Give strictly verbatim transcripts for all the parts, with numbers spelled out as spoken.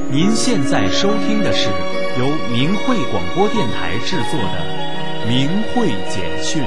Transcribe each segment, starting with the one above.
您现在收听的是由明慧广播电台制作的《明慧简讯》。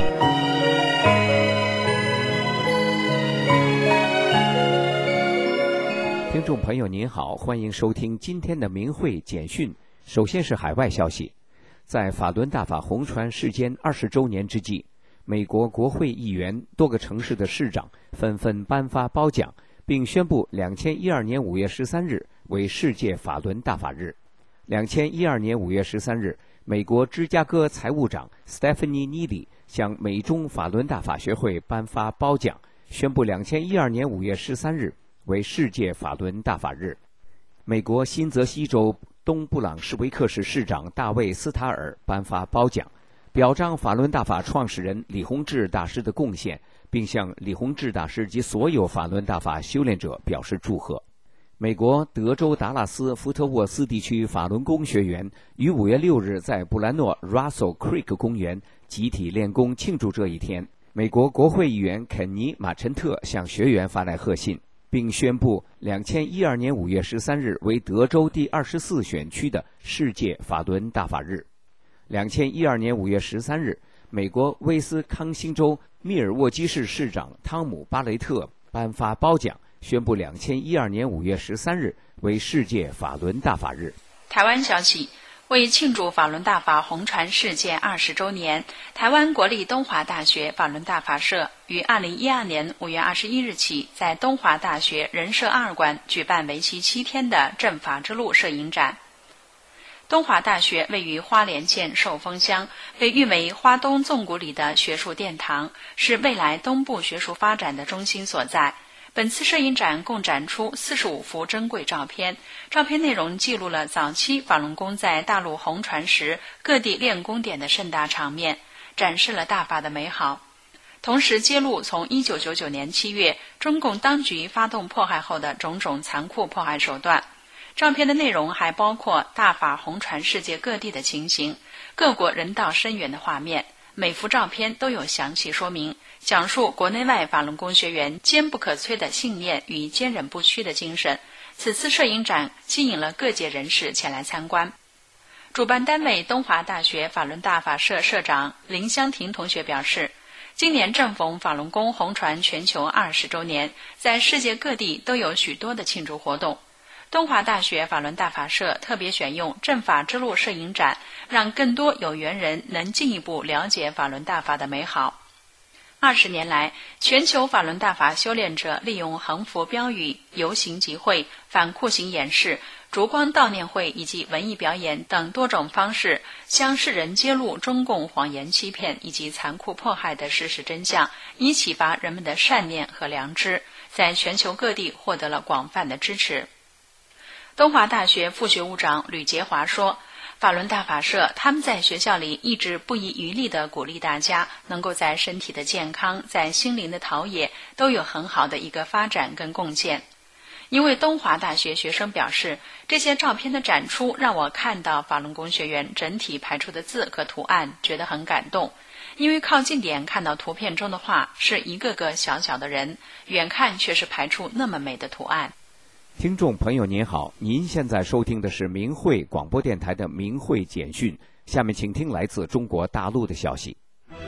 听众朋友您好，欢迎收听今天的明慧简讯。首先是海外消息，在法轮大法红传事件二十周年之际，美国国会议员、多个城市的市长纷纷颁发褒奖，并宣布两千一二年五月十三日为世界法轮大法日。两千一二年五月十三日，美国芝加哥财务长 Stephanie Neely 向美中法轮大法学会颁发褒奖，宣布两千一二年五月十三日为世界法轮大法日。美国新泽西州东布朗士维克市市长大卫·斯塔尔颁发褒奖，表彰法轮大法创始人李洪志大师的贡献，并向李洪志大师及所有法轮大法修炼者表示祝贺。美国德州达拉斯福特沃斯地区法轮功学员于五月六日在布兰诺 Russell Creek 公园集体练功庆祝这一天。美国国会议员肯尼·马陈特向学员发来贺信，并宣布两千一二年五月十三日为德州第二十四选区的世界法轮大法日。两千一二年五月十三日，美国威斯康星州密尔沃基市市长汤姆·巴雷特颁发褒奖，宣布两千一二年五月十三日为世界法轮大法日。 台湾消息，为庆祝法轮大法红传事件二十周年，台湾国立东华大学法轮大法社于二零一二年五月二十一日起，在东华大学人社二馆举办为期七天的正法之路摄影展。东华大学位于花莲县寿丰乡，被誉为花东纵谷里的学术殿堂，是未来东部学术发展的中心所在。本次摄影展共展出四十五幅珍贵照片，照片内容记录了早期法轮功在大陆红传时各地练功点的盛大场面，展示了大法的美好，同时揭露从一九九九年七月中共当局发动迫害后的种种残酷迫害手段。照片的内容还包括大法红传世界各地的情形，各国人道声援的画面，每幅照片都有详细说明，讲述国内外法轮功学员坚不可摧的信念与坚忍不屈的精神。此次摄影展吸引了各界人士前来参观。主办单位东华大学法轮大法社社长林香婷同学表示，今年正逢法轮功红传全球二十周年，在世界各地都有许多的庆祝活动。东华大学法轮大法社特别选用正法之路摄影展，让更多有缘人能进一步了解法轮大法的美好。二十年来，全球法轮大法修炼者利用横幅标语、游行集会、反酷刑演示、烛光悼念会以及文艺表演等多种方式，向世人揭露中共谎言欺骗以及残酷迫害的事实真相，以启发人们的善念和良知，在全球各地获得了广泛的支持。东华大学副学务长吕杰华说，法轮大法社他们在学校里一直不遗余力地鼓励大家能够在身体的健康，在心灵的陶冶都有很好的一个发展跟贡献。一位东华大学学生表示，这些照片的展出让我看到法轮功学员整体排出的字和图案，觉得很感动。因为靠近点看到图片中的画是一个个小小的人，远看却是排出那么美的图案。 听众朋友您好，您现在收听的是明慧广播电台的明慧简讯，下面请听来自中国大陆的消息。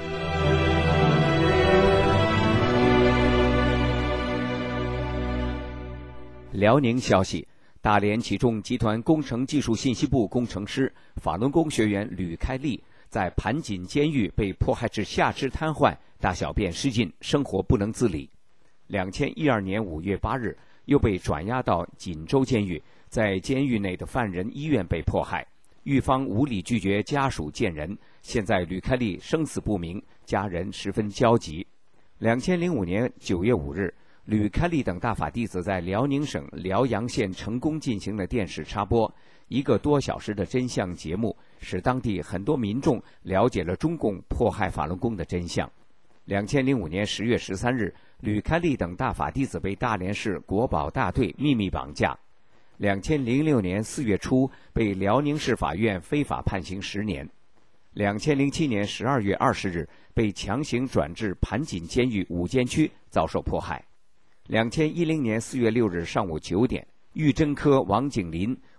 辽宁消息，大连启众集团工程技术信息部工程师、法轮功学员吕开利在盘锦监狱被迫害至下肢瘫痪，大小便失禁，生活不能自理。两千一二年五月八日，又被转押到锦州监狱，在监狱内的犯人医院被迫害，狱方无理拒绝家属见人，现在吕开利生死不明，家人十分焦急。两千零五年九月五日，吕开利等大法弟子在辽宁省辽阳县成功进行了电视插播，一个多小时的真相节目，使当地很多民众了解了中共迫害法轮功的真相。两千零五年十月十三日，吕开利等大法弟子被大连市国保大队秘密绑架。两千零六年四月初，被辽宁市法院非法判刑十年。两千零七年十二月二十日，被强行转至盘锦监狱五监区，遭受迫害。两千一零年四月六日上午九点，狱侦科王景林、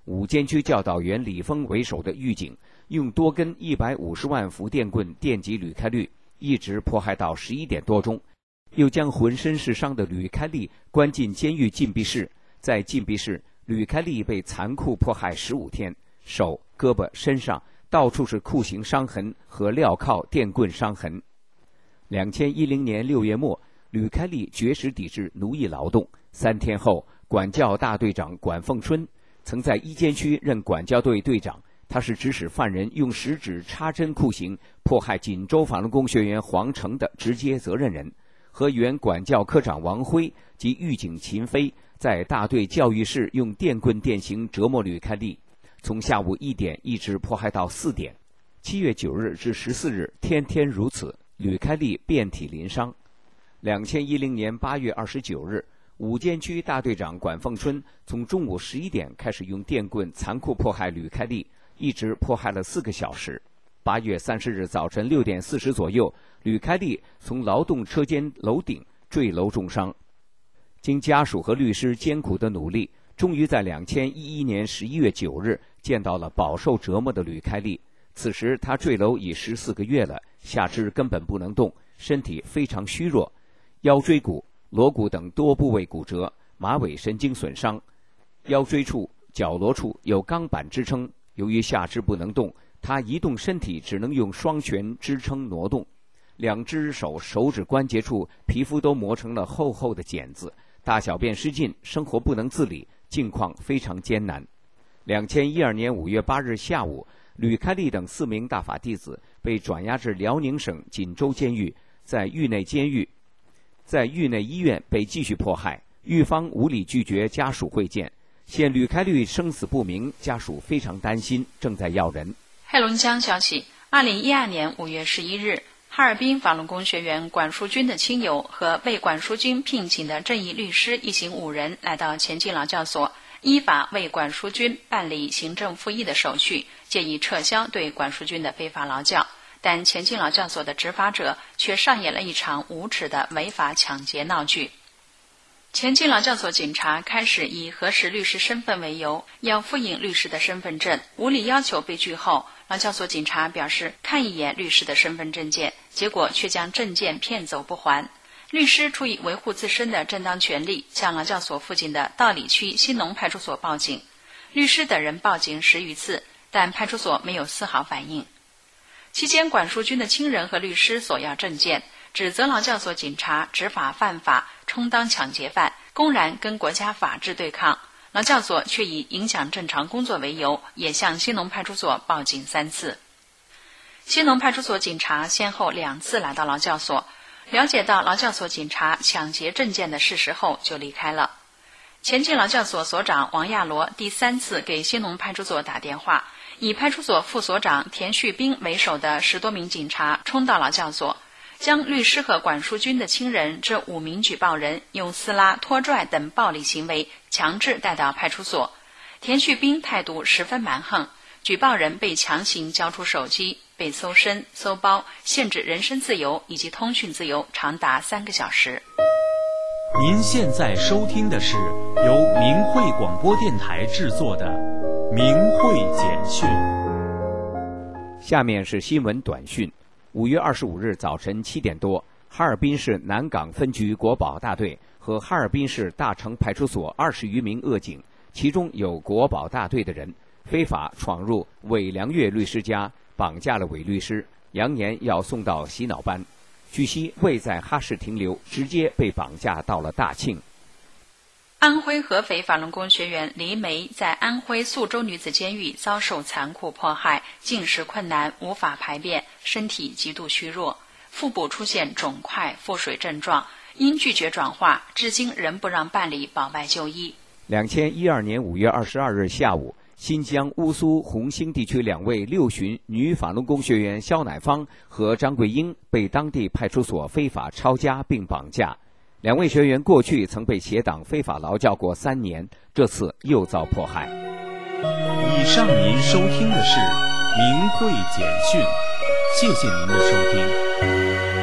五监区教导员李峰为首的狱警，用多根一百五十万伏电棍电击吕开律，一直迫害到十一点多钟，又将浑身是伤的吕开利关进监狱禁闭室。在禁闭室，吕开利被残酷迫害十五天，手、胳膊、身上到处是酷刑伤痕和镣铐、电棍伤痕。两千一零年六月末，吕开利绝食抵制奴役劳动。三天后，管教大队长管凤春曾在一监区任管教队队长，他是指使犯人用食指插针酷刑迫害锦州法轮功学员黄成的直接责任人，和原管教科长王辉及狱警秦飞在大队教育室用电棍电刑折磨吕开利，从下午一点一直迫害到四点。七月九日至十四日，天天如此，吕开利遍体鳞伤。两千一零年八月二十九日，五监区大队长管凤春从中午十一点开始用电棍残酷迫害吕开利，一直迫害了四个小时。八月三十日早晨六点四十左右，吕开利从劳动车间楼顶坠楼重伤。经家属和律师艰苦的努力，终于在两千一一年十一月九日见到了饱受折磨的吕开利。此时他坠楼已十四个月了，下肢根本不能动，身体非常虚弱，腰椎骨、锣骨等多部位骨折，马尾神经损伤，腰椎处、脚踝处有钢板支撑。由于下肢不能动，他移动身体只能用双拳支撑挪动，两只手手指关节处皮肤都磨成了厚厚的茧子，大小便失禁，生活不能自理，境况非常艰难。两千一二年五月八日下午，吕开利等四名大法弟子被转押至辽宁省锦州监狱，在狱内监狱在狱内医院被继续迫害，狱方无理拒绝家属会见，现吕开律生死不明，家属非常担心，正在要人。 黑龙江消息，二零一二年五月十一日，哈尔滨法轮功学员管淑君的亲友和为管淑君聘请的正义律师一行五人来到前进劳教所，依法为管淑君办理行政复议的手续，建议撤销对管淑君的非法劳教。但前进劳教所的执法者却上演了一场无耻的违法抢劫闹剧。前进劳教所警察开始以核实律师身份为由，要复印律师的身份证，无理要求被拒后，劳教所警察表示看一眼律师的身份证件，结果却将证件骗走不还。律师出于维护自身的正当权利，向劳教所附近的道里区新农派出所报警。律师等人报警十余次，但派出所没有丝毫反应。期间，管淑君的亲人和律师索要证件，指责劳教所警察执法犯法，充当抢劫犯，公然跟国家法治对抗。劳教所却以影响正常工作为由，也向新农派出所报警三次。新农派出所警察先后两次来到劳教所，了解到劳教所警察抢劫证件的事实后就离开了。前进劳教所所长王亚罗第三次给新农派出所打电话，以派出所副所长田旭斌为首的十多名警察冲到劳教所，将律师和管淑君的亲人这五名举报人用撕拉、拖拽等暴力行为强制带到派出所。田旭斌态度十分蛮横，举报人被强行交出手机，被搜身、搜包，限制人身自由以及通讯自由长达三个小时。 您现在收听的是由明慧广播电台制作的《明慧简讯》。 下面是新闻短讯。五月二十五日早晨七点多，哈尔滨市南岗分局国保大队和哈尔滨市大城派出所二十余名恶警，其中有国保大队的人，非法闯入韦良月律师家，绑架了韦律师，扬言要送到洗脑班。据悉，未在哈市停留，直接被绑架到了大庆。 安徽合肥法轮功学员黎梅在安徽宿州女子监狱遭受残酷迫害，进食困难，无法排便，身体极度虚弱，腹部出现肿块、腹水症状，因拒绝转化，至今仍不让办理保外就医。 两千一二年五月二十二日下午，新疆乌苏红星地区两位六旬女法轮功学员肖乃芳和张桂英被当地派出所非法抄家并绑架。两位学员过去曾被邪党非法劳教过三年，这次又遭迫害。 以上您收听的是明慧简讯，谢谢您的收听。